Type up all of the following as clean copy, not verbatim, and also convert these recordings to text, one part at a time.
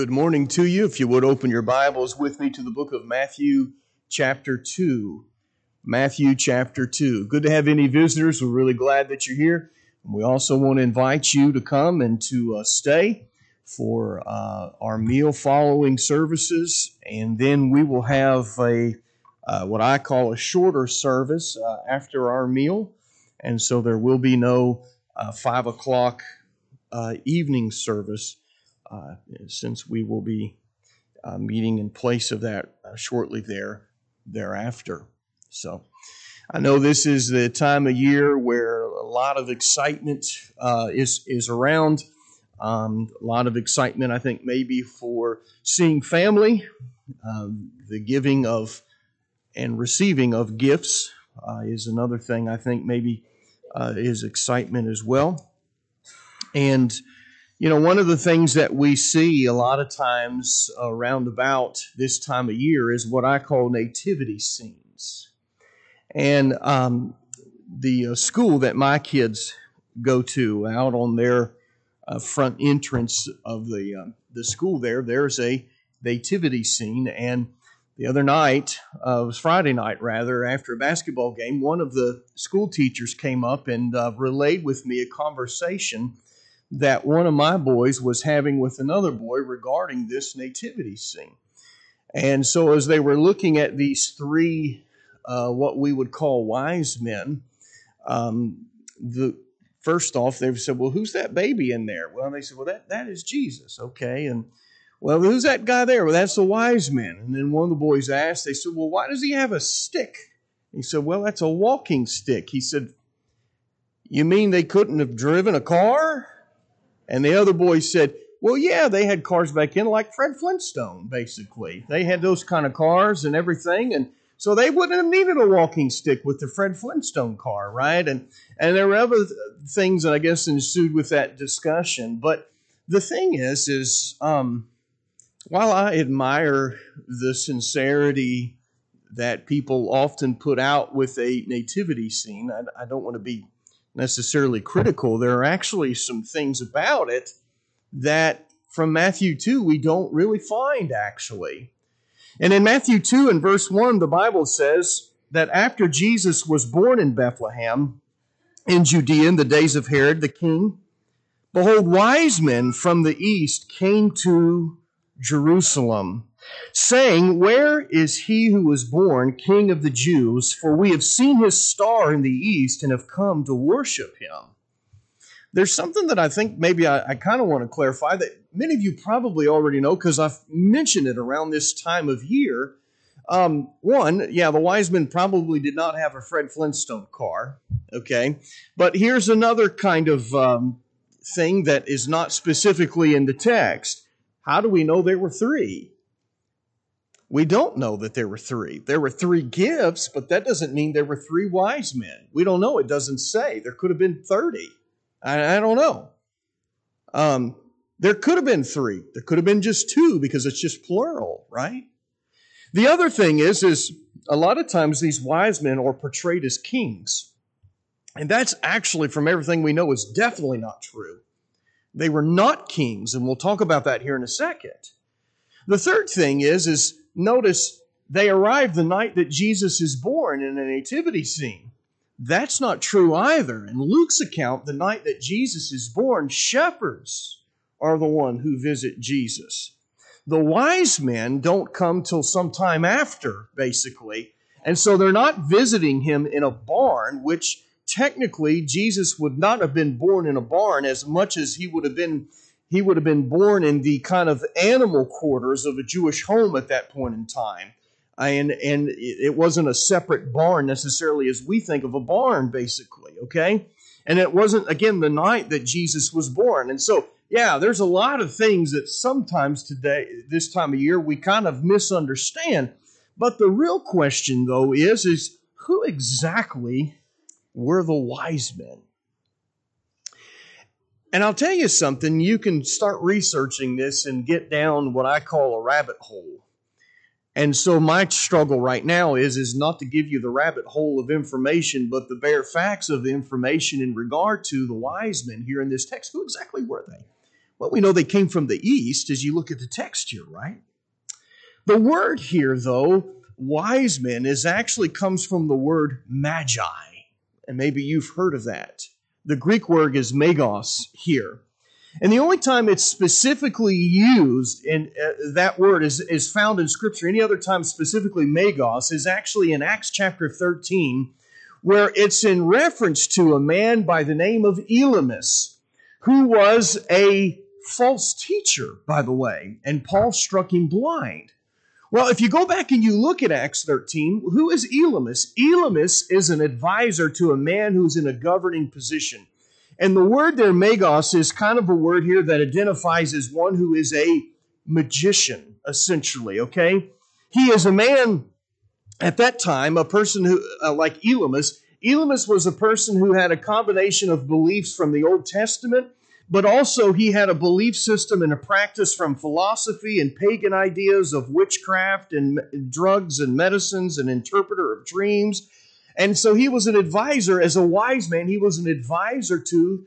Good morning to you. If you would open your Bibles with me to the book of Matthew chapter 2. Matthew chapter 2. Good to have any visitors. We're really glad that you're here. We also want to invite you to come and to stay for our meal following services. And then we will have what I call a shorter service after our meal. And so there will be no 5 o'clock evening service. Since we will be meeting in place of that shortly thereafter. So I know this is the time of year where a lot of excitement is around. A lot of excitement, I think, maybe for seeing family, the giving of and receiving of gifts is another thing I think maybe is excitement as well. And you know, one of the things that we see a lot of times around about this time of year is what I call nativity scenes. And the school that my kids go to, out on their front entrance of the school there's a nativity scene. And the other night, it was Friday night rather, after a basketball game, one of the school teachers came up and relayed with me a conversation that one of my boys was having with another boy regarding this nativity scene. And so as they were looking at these three, what we would call wise men, first off, they said, well, who's that baby in there? Well, they said, well, that is Jesus, okay. And, well, who's that guy there? Well, that's the wise man. And then one of the boys asked, they said, well, why does he have a stick? He said, well, that's a walking stick. He said, you mean they couldn't have driven a car? And the other boy said, well, yeah, they had cars back in like Fred Flintstone, basically. They had those kind of cars and everything. And so they wouldn't have needed a walking stick with the Fred Flintstone car, right? And there were other things that I guess ensued with that discussion. But the thing is while I admire the sincerity that people often put out with a nativity scene, I don't want to be necessarily critical. There are actually some things about it that from Matthew 2 we don't really find actually. And in Matthew 2 and verse 1, the Bible says that after Jesus was born in Bethlehem in Judea in the days of Herod the king, behold, wise men from the east came to Jerusalem, saying, where is he who was born King of the Jews? For we have seen his star in the east and have come to worship him. There's something that I think maybe I kind of want to clarify that many of you probably already know because I've mentioned it around this time of year. One, yeah, the wise men probably did not have a Fred Flintstone car, okay? But here's another kind of thing that is not specifically in the text. How do we know there were three? We don't know that there were three. There were three gifts, but that doesn't mean there were three wise men. We don't know. It doesn't say. There could have been 30. I don't know. There could have been three. There could have been just two because it's just plural, right? The other thing is a lot of times these wise men are portrayed as kings. And that's actually, from everything we know, is definitely not true. They were not kings, and we'll talk about that here in a second. The third thing is notice they arrived the night that Jesus is born in a nativity scene. That's not true either. In Luke's account, the night that Jesus is born, shepherds are the one who visit Jesus. The wise men don't come till sometime after, basically. And so they're not visiting him in a barn, which technically Jesus would not have been born in a barn as much as he would have been born in the kind of animal quarters of a Jewish home at that point in time. And it wasn't a separate barn necessarily as we think of a barn, basically, okay? And it wasn't, again, the night that Jesus was born. And so, yeah, there's a lot of things that sometimes today, this time of year, we kind of misunderstand. But the real question, though, is who exactly were the wise men? And I'll tell you something, you can start researching this and get down what I call a rabbit hole. And so my struggle right now is not to give you the rabbit hole of information, but the bare facts of the information in regard to the wise men here in this text. Who exactly were they? Well, we know they came from the east as you look at the text here, right? The word here, though, wise men, actually comes from the word magi. And maybe you've heard of that. The Greek word is magos here. And the only time it's specifically used in that word is found in Scripture. Any other time specifically magos is actually in Acts chapter 13, where it's in reference to a man by the name of Elymas, who was a false teacher, by the way, and Paul struck him blind. Well, if you go back and you look at Acts 13, who is Elymas? Elymas is an advisor to a man who's in a governing position. And the word there, magos, is kind of a word here that identifies as one who is a magician, essentially, okay? He is a man at that time, a person who, like Elymas. Elymas was a person who had a combination of beliefs from the Old Testament, but also he had a belief system and a practice from philosophy and pagan ideas of witchcraft and drugs and medicines and interpreter of dreams. And so he was an advisor. As a wise man, he was an advisor to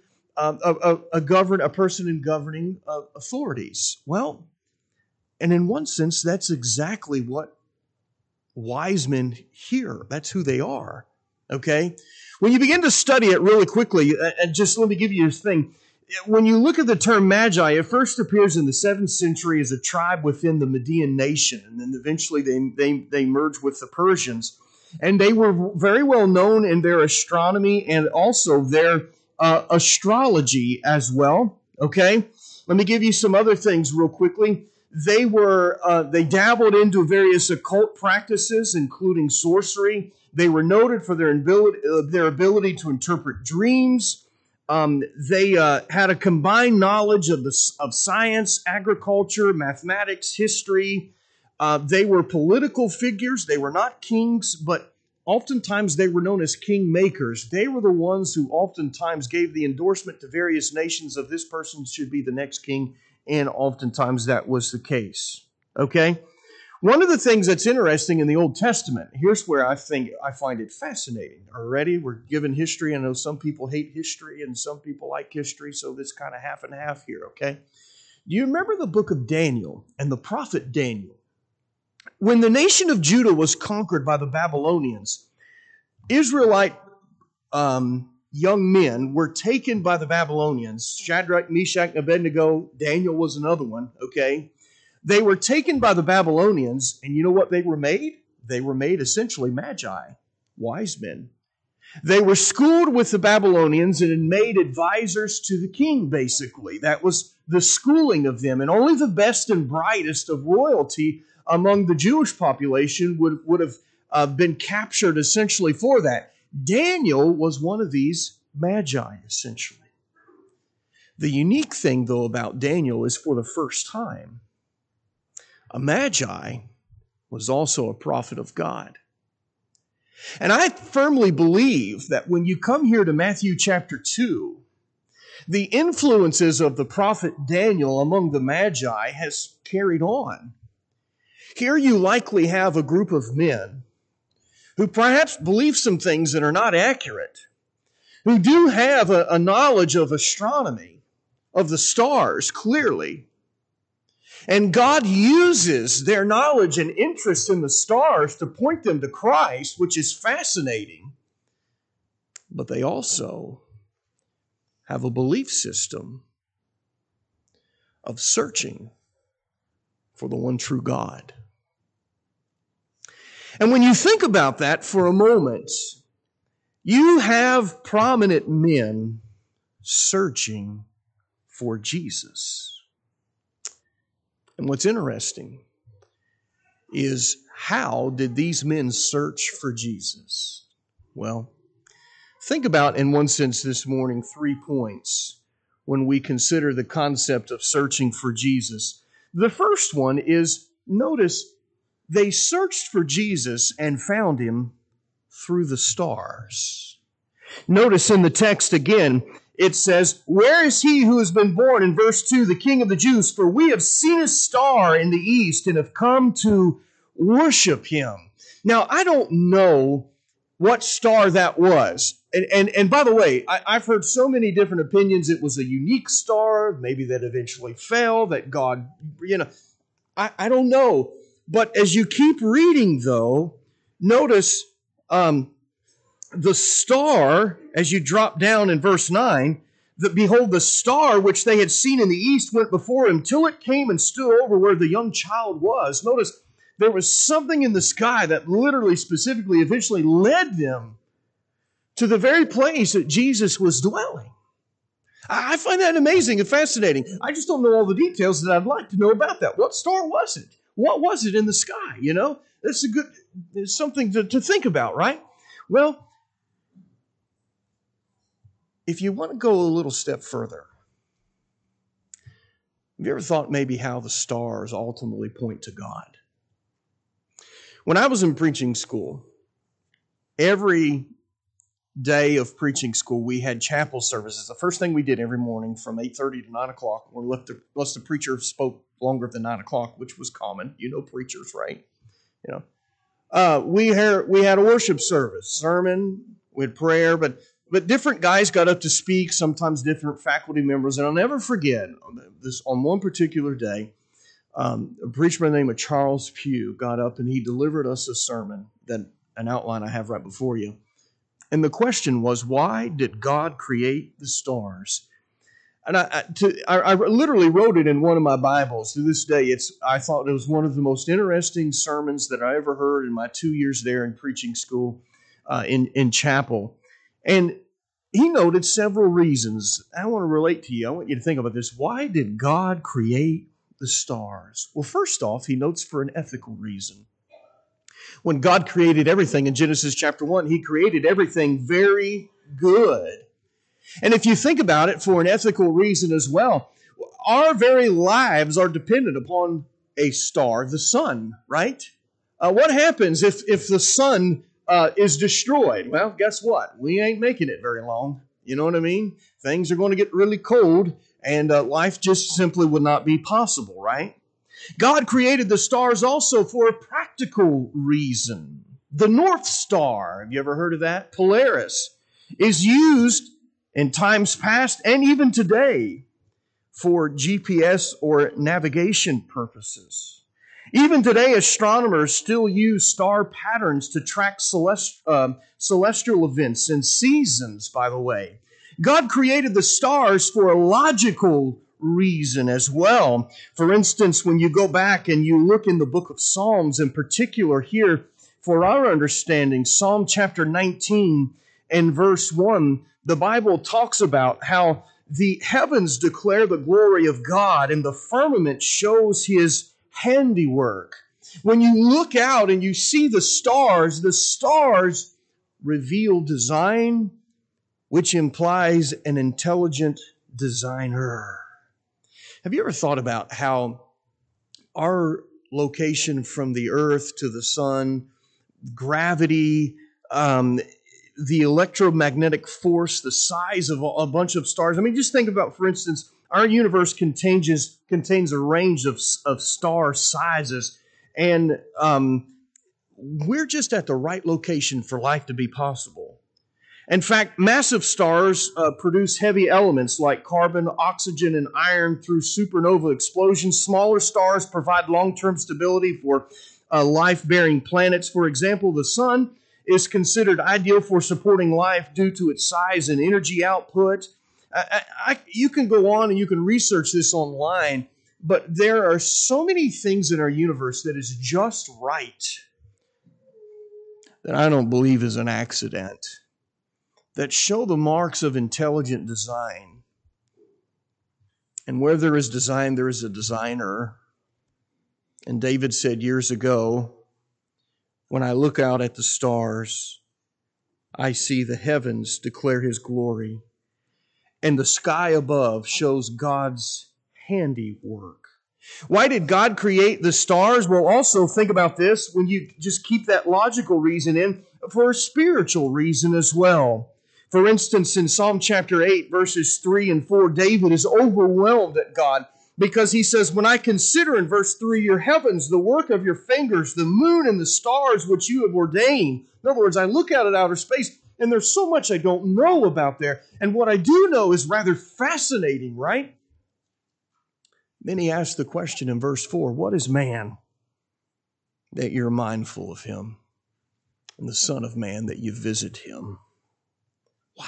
a person in governing authorities. Well, and in one sense, that's exactly what wise men hear. That's who they are, okay? When you begin to study it really quickly, and just let me give you this thing. When you look at the term magi, it first appears in the 7th century as a tribe within the Median nation, and then eventually they merged with the Persians. And they were very well known in their astronomy and also their astrology as well. Okay? Let me give you some other things real quickly. They dabbled into various occult practices, including sorcery. They were noted for their ability to interpret dreams. They had a combined knowledge of science, agriculture, mathematics, history. They were political figures. They were not kings, but oftentimes they were known as king makers. They were the ones who oftentimes gave the endorsement to various nations of this person should be the next king, and oftentimes that was the case. Okay? One of the things that's interesting in the Old Testament, here's where I find it fascinating. Already, we're given history. I know some people hate history and some people like history, so it's kind of half and half here, okay? Do you remember the book of Daniel and the prophet Daniel? When the nation of Judah was conquered by the Babylonians, Israelite young men were taken by the Babylonians. Shadrach, Meshach, and Abednego. Daniel was another one, okay? They were taken by the Babylonians, and you know what they were made? They were made essentially magi, wise men. They were schooled with the Babylonians and made advisors to the king, basically. That was the schooling of them. And only the best and brightest of royalty among the Jewish population would have been captured essentially for that. Daniel was one of these magi, essentially. The unique thing, though, about Daniel is for the first time, a magi was also a prophet of God. And I firmly believe that when you come here to Matthew chapter 2, the influences of the prophet Daniel among the magi has carried on. Here you likely have a group of men who perhaps believe some things that are not accurate, who do have a knowledge of astronomy, of the stars, clearly. And God uses their knowledge and interest in the stars to point them to Christ, which is fascinating. But they also have a belief system of searching for the one true God. And when you think about that for a moment, you have prominent men searching for Jesus. And what's interesting is, how did these men search for Jesus? Well, think about, in one sense this morning, 3 points when we consider the concept of searching for Jesus. The first one is, notice, they searched for Jesus and found him through the stars. Notice in the text again, it says, "Where is he who has been born," in verse 2, "the King of the Jews? For we have seen a star in the east and have come to worship him." Now, I don't know what star that was. And by the way, I've heard so many different opinions. It was a unique star, maybe that eventually fell, that God, I don't know. But as you keep reading, though, notice the star, as you drop down in verse 9, that behold, the star which they had seen in the east went before him till it came and stood over where the young child was. Notice there was something in the sky that literally, specifically, eventually led them to the very place that Jesus was dwelling. I find that amazing and fascinating. I just don't know all the details that I'd like to know about that. What star was it? What was it in the sky? It's something to think about, right? Well, if you want to go a little step further, have you ever thought maybe how the stars ultimately point to God? When I was in preaching school, every day of preaching school, we had chapel services. The first thing we did every morning from 8:30 to 9 o'clock, unless the preacher spoke longer than 9 o'clock, which was common. You know preachers, right? We had a worship service, sermon, we had prayer, but different guys got up to speak, sometimes different faculty members. And I'll never forget this on one particular day, a preacher by the name of Charles Pugh got up and he delivered us a sermon, an outline I have right before you. And the question was, why did God create the stars? And I literally wrote it in one of my Bibles. To this day, I thought it was one of the most interesting sermons that I ever heard in my 2 years there in preaching school in chapel. And he noted several reasons. I want to relate to you. I want you to think about this. Why did God create the stars? Well, first off, he notes for an ethical reason. When God created everything in Genesis chapter 1, he created everything very good. And if you think about it for an ethical reason as well, our very lives are dependent upon a star, the sun, right? What happens if the sun is destroyed? Well, guess what? We ain't making it very long. You know what I mean? Things are going to get really cold, and life just simply would not be possible, right? God created the stars also for a practical reason. The North Star, have you ever heard of that? Polaris, is used in times past and even today for GPS or navigation purposes. Even today, astronomers still use star patterns to track celestial events and seasons, by the way. God created the stars for a logical reason as well. For instance, when you go back and you look in the book of Psalms, in particular here, for our understanding, Psalm chapter 19 and verse 1, the Bible talks about how the heavens declare the glory of God and the firmament shows his handiwork. When you look out and you see the stars reveal design, which implies an intelligent designer. Have you ever thought about how our location from the earth to the sun, gravity, the electromagnetic force, the size of a bunch of stars? I mean, just think about, for instance, our universe contains a range of star sizes, and we're just at the right location for life to be possible. In fact, massive stars produce heavy elements like carbon, oxygen, and iron through supernova explosions. Smaller stars provide long-term stability for life-bearing planets. For example, the sun is considered ideal for supporting life due to its size and energy output. You can go on and you can research this online, but there are so many things in our universe that is just right that I don't believe is an accident, that show the marks of intelligent design. And where there is design, there is a designer. And David said years ago, when I look out at the stars, I see the heavens declare his glory, and the sky above shows God's handiwork. Why did God create the stars? Well, also think about this when you just keep that logical reason in, for a spiritual reason as well. For instance, in Psalm chapter 8, verses 3 and 4, David is overwhelmed at God Because he says, when I consider in verse 3 your heavens, the work of your fingers, the moon and the stars which you have ordained. In other words, I look out at outer space, and there's so much I don't know about there. And what I do know is rather fascinating, right? Then he asks the question in verse 4, what is man that you're mindful of him? And the Son of Man that you visit him. Wow.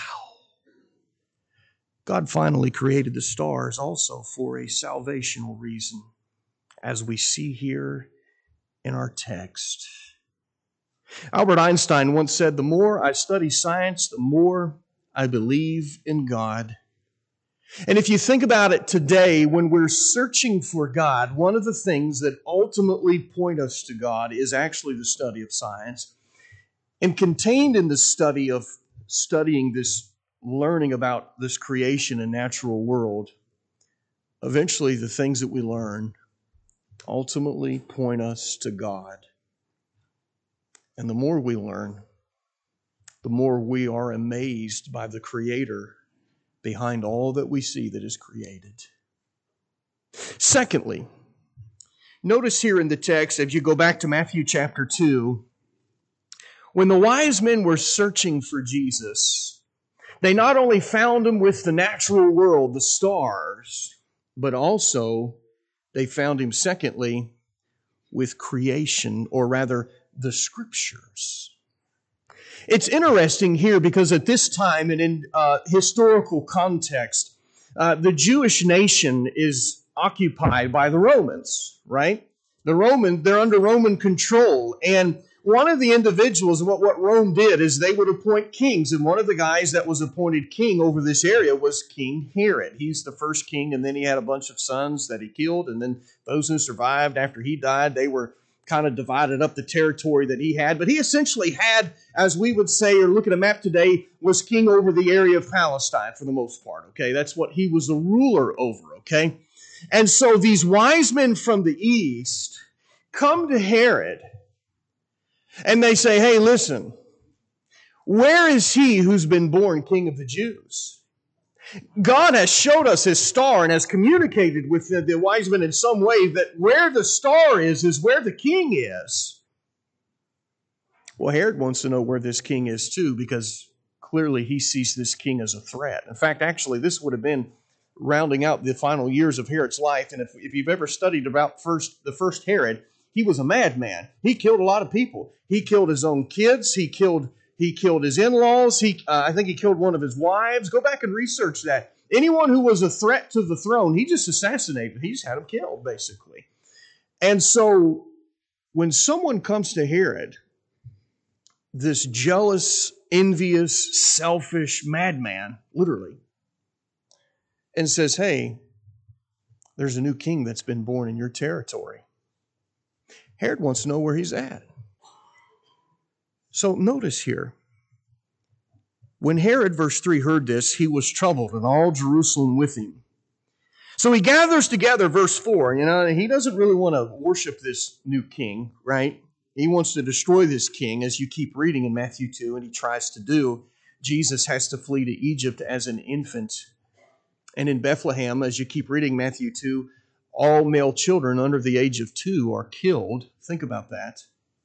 God finally created the stars also for a salvational reason, as we see here in our text. Albert Einstein once said, the more I study science, the more I believe in God. And if you think about it today, when we're searching for God, one of the things that ultimately point us to God is actually the study of science. And contained in the study of studying this, learning about this creation and natural world, eventually the things that we learn ultimately point us to God. And the more we learn, the more we are amazed by the Creator behind all that we see that is created. Secondly, notice here in the text, if you go back to Matthew chapter 2, when the wise men were searching for Jesus, they not only found him with the natural world, the stars, but also they found him, secondly, with creation, or rather, the Scriptures. It's interesting here because at this time and in historical context, the Jewish nation is occupied by the Romans, right? They're under Roman control. And one of the individuals, what Rome did is they would appoint kings. And one of the guys that was appointed king over this area was King Herod. He's the first king, and then he had a bunch of sons that he killed. And then those who survived after he died, they were kind of divided up the territory that he had. But he essentially had, as we would say, or look at a map today, was king over the area of Palestine for the most part, okay? That's what he was the ruler over, okay? And so these wise men from the east come to Herod, and they say, hey, listen, where is he who's been born king of the Jews? God has showed us his star and has communicated with the wise men in some way that where the star is where the king is. Well, Herod wants to know where this king is too, because clearly he sees this king as a threat. In fact, actually, this would have been rounding out the final years of Herod's life. And if you've ever studied about the first Herod, he was a madman. He killed a lot of people. He killed his own kids. He killed his in-laws. I think he killed one of his wives. Go back and research that. Anyone who was a threat to the throne, he just assassinated. He just had them killed, basically. And so when someone comes to Herod, this jealous, envious, selfish madman, literally, and says, hey, there's a new king that's been born in your territory. Herod wants to know where he's at. So notice here, when Herod, verse 3, heard this, he was troubled, and all Jerusalem with him. So he gathers together, verse 4, he doesn't really want to worship this new king, right? He wants to destroy this king, as you keep reading in Matthew 2, and he tries to do. Jesus has to flee to Egypt as an infant. And in Bethlehem, as you keep reading Matthew 2, all male children under the age of 2 are killed. Think about that.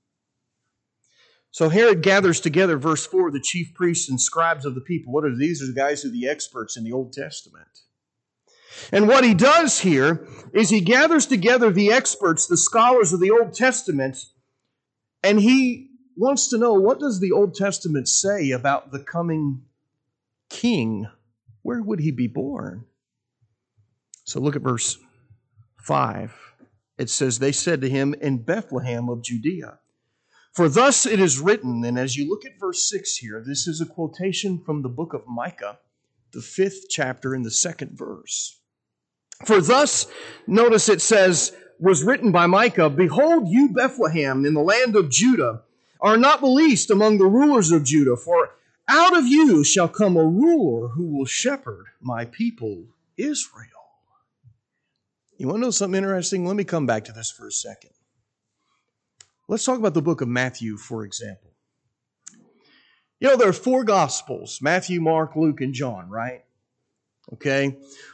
So Herod gathers together, verse 4, the chief priests and scribes of the people. What are these? These are the guys who are the experts in the Old Testament. And what he does here is he gathers together the experts, the scholars of the Old Testament, and he wants to know, what does the Old Testament say about the coming king? Where would he be born? So look at verse 5. It says, they said to him, in Bethlehem of Judea. For thus it is written, and as you look at verse 6 here, this is a quotation from the book of Micah, the 5th chapter in the 2nd verse. For thus, notice it says, was written by Micah, behold, you Bethlehem in the land of Judah are not the least among the rulers of Judah, for out of you shall come a ruler who will shepherd my people Israel. You want to know something interesting? Let me come back to this for a second. Let's talk about the book of Matthew, for example. There are 4 Gospels, Matthew, Mark, Luke, and John, right? Okay.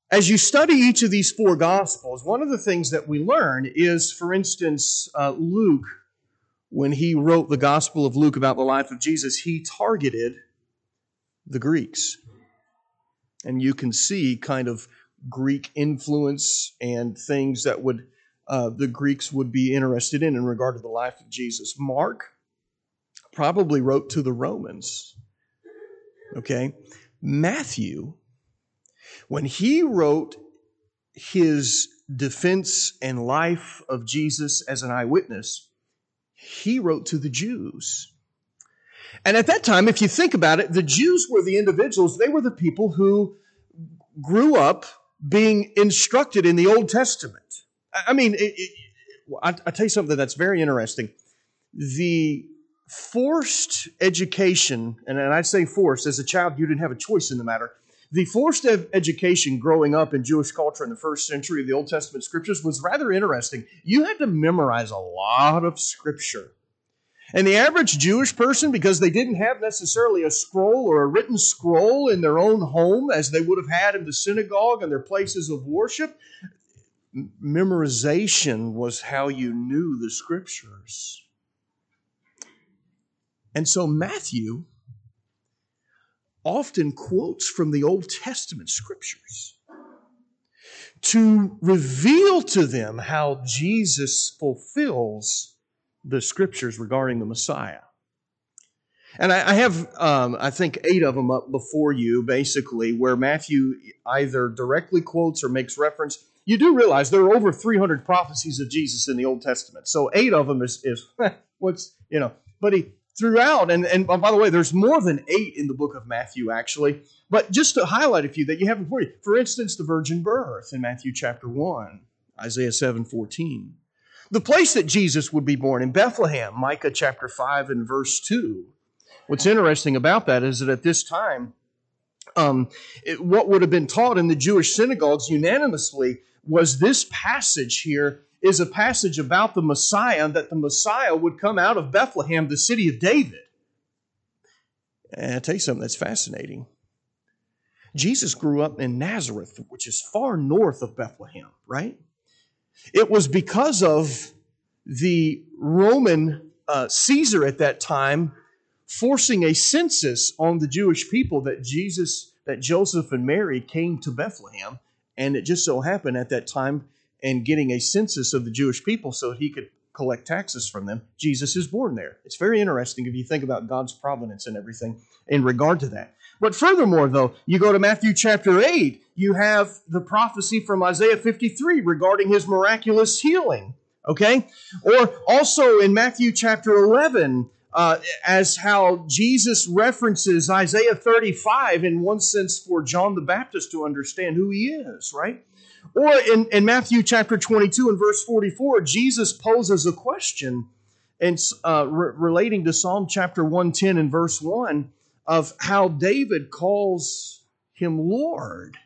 As you study each of these four Gospels, one of the things that we learn is, for instance, Luke, when he wrote the Gospel of Luke about the life of Jesus, he targeted the Greeks. And you can see kind of Greek influence and things that would the Greeks would be interested in regard to the life of Jesus. Mark probably wrote to the Romans. Okay? Matthew, when he wrote his defense and life of Jesus as an eyewitness, he wrote to the Jews. And at that time, if you think about it, the Jews were the individuals, they were the people who grew up being instructed in the Old Testament. I mean, I'll tell you something that's very interesting. The forced education, and I'd say forced, as a child you didn't have a choice in the matter, the forced education growing up in Jewish culture in the first century of the Old Testament Scriptures was rather interesting. You had to memorize a lot of Scripture. And the average Jewish person, because they didn't have necessarily a scroll or a written scroll in their own home as they would have had in the synagogue and their places of worship, memorization was how you knew the Scriptures. And so Matthew often quotes from the Old Testament Scriptures to reveal to them how Jesus fulfills the Scriptures regarding the Messiah. And I have, I think, 8 of them up before you, basically, where Matthew either directly quotes or makes reference. You do realize there are over 300 prophecies of Jesus in the Old Testament. So 8 of them is but he throughout, and by the way, there's more than 8 in the book of Matthew, actually. But just to highlight a few that you have before you. For instance, the virgin birth in Matthew chapter 1, Isaiah 7:14. The place that Jesus would be born in Bethlehem, Micah chapter 5 and verse 2. What's interesting about that is that at this time, what would have been taught in the Jewish synagogues unanimously was this passage here is a passage about the Messiah, that the Messiah would come out of Bethlehem, the city of David. And I'll tell you something that's fascinating. Jesus grew up in Nazareth, which is far north of Bethlehem, right? It was because of the Roman Caesar at that time forcing a census on the Jewish people that Joseph and Mary came to Bethlehem, and it just so happened at that time, and getting a census of the Jewish people so that he could collect taxes from them, Jesus is born there. It's very interesting if you think about God's providence and everything in regard to that. But furthermore, though, you go to Matthew chapter 8, you have the prophecy from Isaiah 53 regarding his miraculous healing, okay? Or also in Matthew chapter 11, as how Jesus references Isaiah 35 in one sense for John the Baptist to understand who he is, right? Or in Matthew chapter 22 and verse 44, Jesus poses a question relating to Psalm chapter 110 and verse 1 of how David calls him Lord.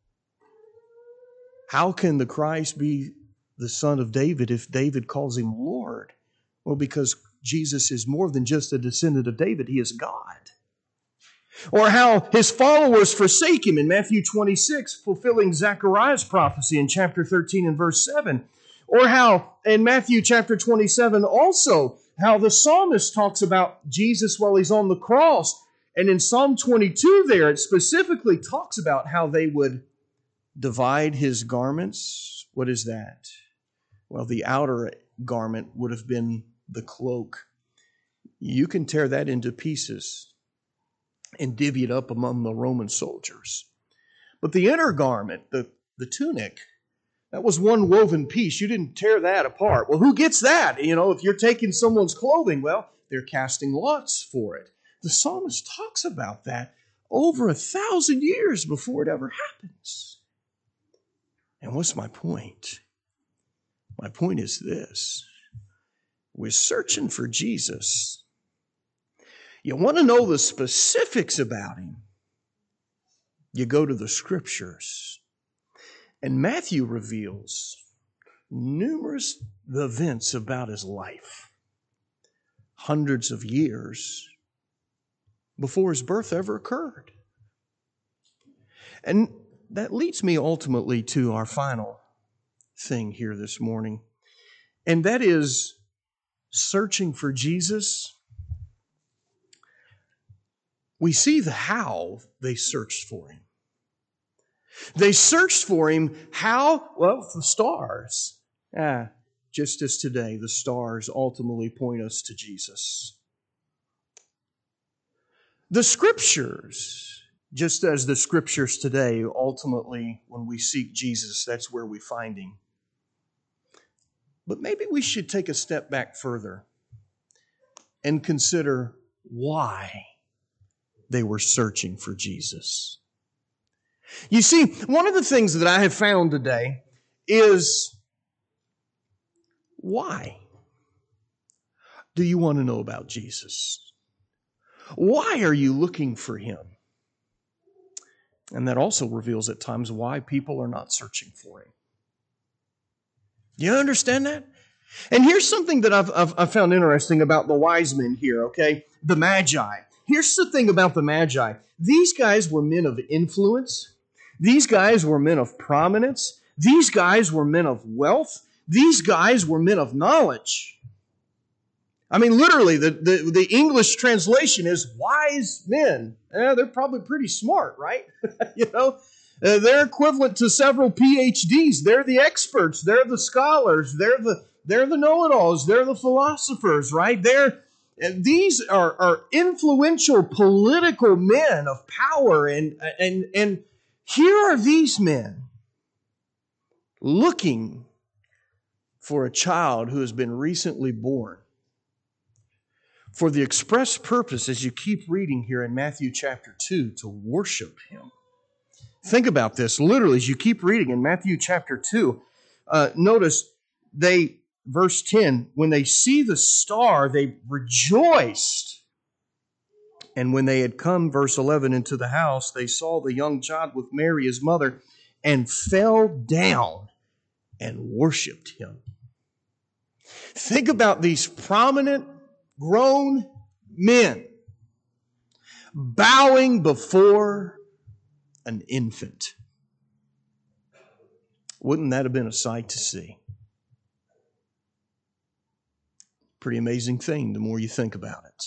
How can the Christ be the son of David if David calls him Lord? Well, because Jesus is more than just a descendant of David. He is God. Or how his followers forsake him in Matthew 26, fulfilling Zechariah's prophecy in chapter 13 and verse 7. Or how in Matthew chapter 27 also, how the psalmist talks about Jesus while he's on the cross. And in Psalm 22 there, it specifically talks about how they would divide his garments. What is that? Well, the outer garment would have been the cloak. You can tear that into pieces and divvy it up among the Roman soldiers. But the inner garment, the tunic, that was one woven piece. You didn't tear that apart. Well, who gets that? You know, if you're taking someone's clothing, well, they're casting lots for it. The psalmist talks about that over 1,000 years before it ever happens. And what's my point? My point is this. We're searching for Jesus. You want to know the specifics about him, you go to the Scriptures. And Matthew reveals numerous events about his life, hundreds of years before his birth ever occurred. And that leads me ultimately to our final thing here this morning, and that is searching for Jesus. We see the how they searched for him. They searched for him. How? Well, the stars. Just as today, the stars ultimately point us to Jesus. The Scriptures, just as the Scriptures today, ultimately, when we seek Jesus, that's where we find him. But maybe we should take a step back further and consider why they were searching for Jesus. You see, one of the things that I have found today is, why do you want to know about Jesus? Why are you looking for him? And that also reveals at times why people are not searching for him. Do you understand that? And here's something that I've found interesting about the wise men here, okay? The Magi. Here's the thing about the Magi. These guys were men of influence. These guys were men of prominence. These guys were men of wealth. These guys were men of knowledge. I mean, literally, the English translation is wise men. They're probably pretty smart, right? They're equivalent to several PhDs. They're the experts. They're the scholars. They're the know-it-alls. They're the philosophers, right? These are influential political men of power, and here are these men looking for a child who has been recently born, for the express purpose, as you keep reading here in Matthew chapter 2, to worship him. Think about this. Literally, as you keep reading in Matthew chapter 2, notice verse 10, when they see the star, they rejoiced. And when they had come, verse 11, into the house, they saw the young child with Mary, his mother, and fell down and worshiped him. Think about these prominent, grown men bowing before an infant. Wouldn't that have been a sight to see? Pretty amazing thing the more you think about it.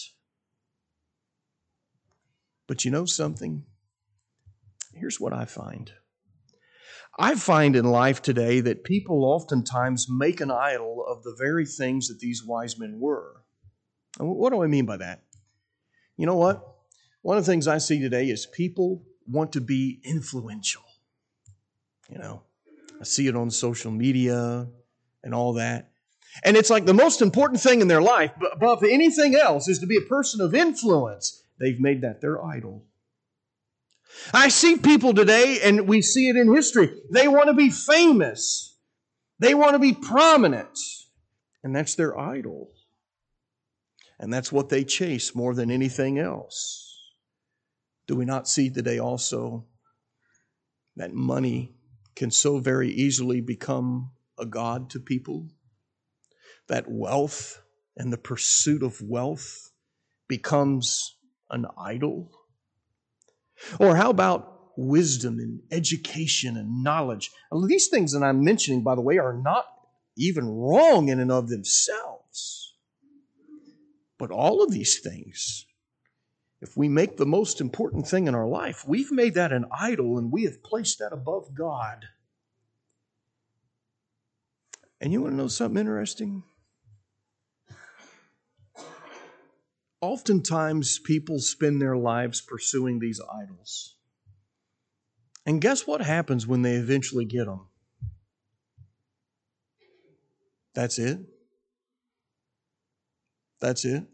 But you know something? Here's what I find. I find in life today that people oftentimes make an idol of the very things that these wise men were. And what do I mean by that? You know what? One of the things I see today is people want to be influential. I see it on social media and all that. And it's like the most important thing in their life, above anything else, is to be a person of influence. They've made that their idol. I see people today, and we see it in history, they want to be famous. They want to be prominent. And that's their idol. And that's what they chase more than anything else. Do we not see today also that money can so very easily become a god to people? That wealth and the pursuit of wealth becomes an idol? Or how about wisdom and education and knowledge? These things that I'm mentioning, by the way, are not even wrong in and of themselves. But all of these things, if we make the most important thing in our life, we've made that an idol and we have placed that above God. And you want to know something interesting? Oftentimes, people spend their lives pursuing these idols. And guess what happens when they eventually get them? That's it. That's it.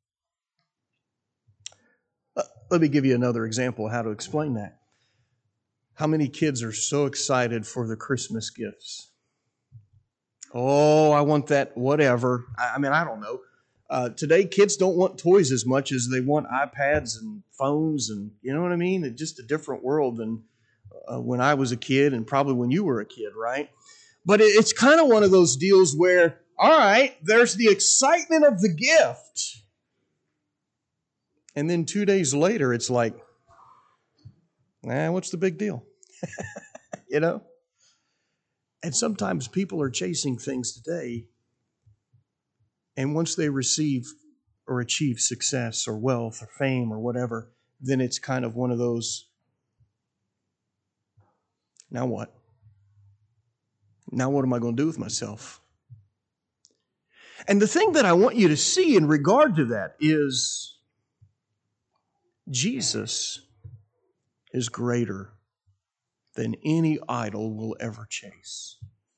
Let me give you another example of how to explain that. How many kids are so excited for the Christmas gifts? Oh, I want that, whatever. I don't know. Today, kids don't want toys as much as they want iPads and phones, and you know what I mean? It's just a different world than when I was a kid and probably when you were a kid, right? But it's kind of one of those deals where, all right, there's the excitement of the gift. And then 2 days later, it's like, what's the big deal? You know? And sometimes people are chasing things today, and once they receive or achieve success or wealth or fame or whatever, then it's kind of one of those, now what? Now what am I going to do with myself? And the thing that I want you to see in regard to that is Jesus is greater than any idol will ever chase.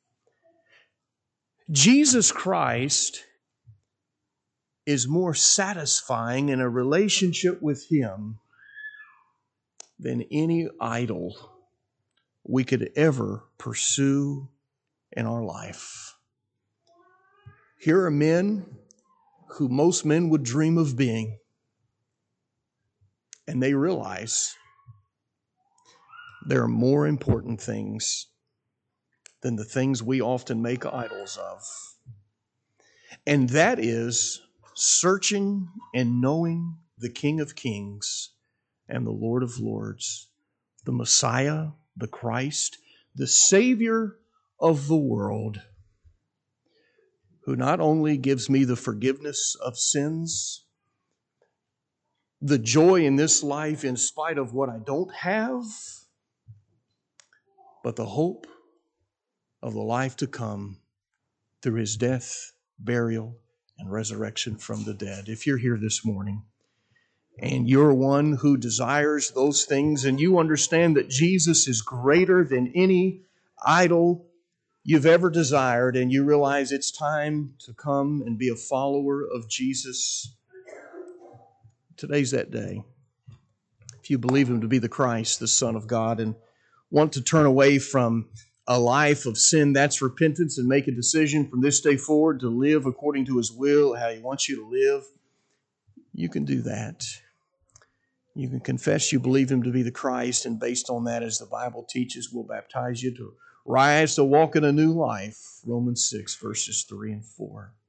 Jesus Christ is more satisfying in a relationship with Him than any idol we could ever pursue in our life. Here are men who most men would dream of being, and they realize there are more important things than the things we often make idols of. And that is searching and knowing the King of Kings and the Lord of Lords, the Messiah, the Christ, the Savior of the world, who not only gives me the forgiveness of sins, the joy in this life in spite of what I don't have, but the hope of the life to come through His death, burial, and resurrection from the dead. If you're here this morning and you're one who desires those things and you understand that Jesus is greater than any idol you've ever desired, and you realize it's time to come and be a follower of Jesus, today's that day. If you believe Him to be the Christ, the Son of God, and want to turn away from a life of sin, that's repentance, and make a decision from this day forward to live according to His will, how He wants you to live, you can do that. You can confess you believe Him to be the Christ, and based on that, as the Bible teaches, we'll baptize you to rise to walk in a new life. Romans 6, verses 3 and 4.